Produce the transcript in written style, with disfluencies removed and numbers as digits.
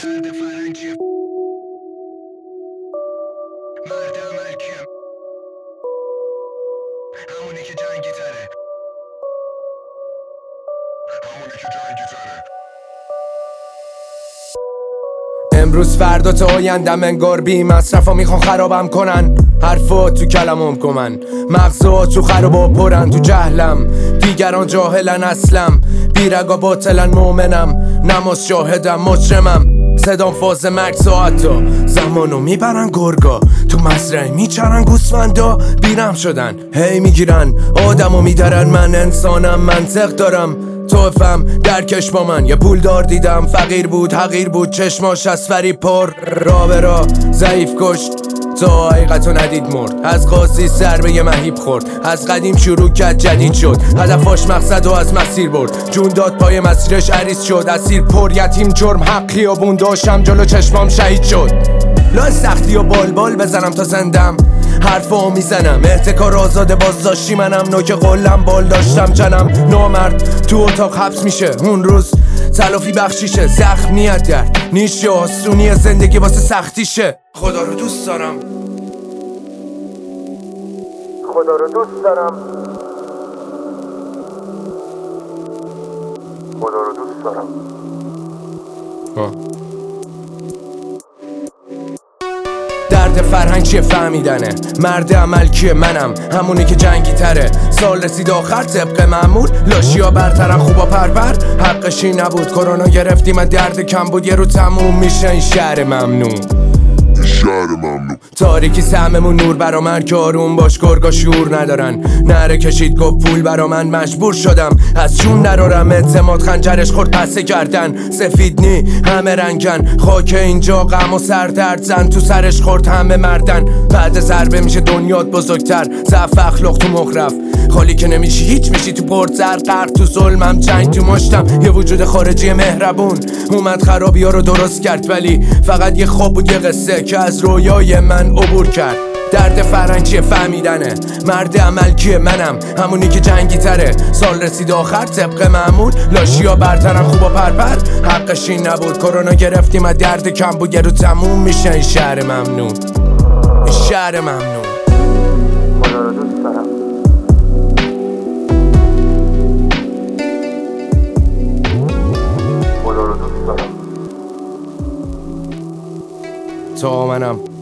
درد فرنگی مرد عمل کیم همونی که جنگی تره امروز فردا تا آیندم انگار بی مصرفا میخوان خرابم کنن. حرفا تو کلمم کمن، مغزا تو خرابا پرن. تو جهلم دیگران جاهلن، اصلم بیرگا باطلن، مؤمنم نماز شاهدم، مجرمم. صدام فاز مرگ ساعتا زمانو میبرن گرگا، تو مزرعه میچرن گوسفندا، بیرم شدن هی میگیرن آدمو میدارن. من انسانم، منطق دارم، توفم درکش با من. یه پولدار دیدم فقیر بود حقیر بود، چشماش از فریب پر را به را ضعیف کشت تا حقیقتو ندید مرد. از قاضی سر به یه مهیب خورد، از قدیم شروع کرد جدید شد، هدفاش مقصد و از مسیر برد. جون داد پای مسیرش عریض شد، اسیر پر یتیم جرم حق خیابون داشتم، جلو چشمام شهید شد. لای سختی و بال بزنم تا زندم، حرفا میزنم احتکار آزاده بازداشتی منم. نوک قلم بال داشتم جنم، نامرد تو اتاق حبس میشه. اون روز تلافی بخشیشه، زخمیت درد نیش آسونی زندگی واسه سختیشه. خدا رو دوست دارم، خدا رو دوست دارم، خدا رو دوست دارم. درد فرهنگ چیه فهمیدنه، مرد عمل کیه منم همونی که جنگی تره. سال رسید آخر طبق معمول، لاشیا برترم خوبا پرپر. حقش این نبود کرونا گرفتیم، درد کم بود یه رو تموم میشه این شهر ممنون. تاریکی سهممون نور برا من که آروم باش، گرگا شعور ندارن. نره کشید گفت پول برا من، مجبور شدم از چون نرارم. اعتماد خنجرش خورد پسه کردن، سفید نی همه رنگن. خاک اینجا غم و سردرد زن تو سرش خورد همه مردن. بعد ضربه میشه دنیات بزرگتر، ضعف اخلاق تو مخرف خالی که نمیشی هیچ، میشی تو پرزر غرق تو ظلمم. جنگ تو مشتم، یه وجود خارجی مهربون اومد خرابی ها رو درست کرد، ولی فقط یه خواب بود یه قصه که از رویای من عبور کرد. درد فرنگی فهمیدنه، مرد عمل کیه منم همونی که جنگی تره. سال رسید آخر طبق معمول، لاشیا برترن خوبا پرپر. حقش این نبود کرونا گرفتیم، از درد کم بود یه رو تموم میشه این شهر ممنون، این شهر ممنون. خدا رو دوست دارم، خدا رو دوست دارم. تا منم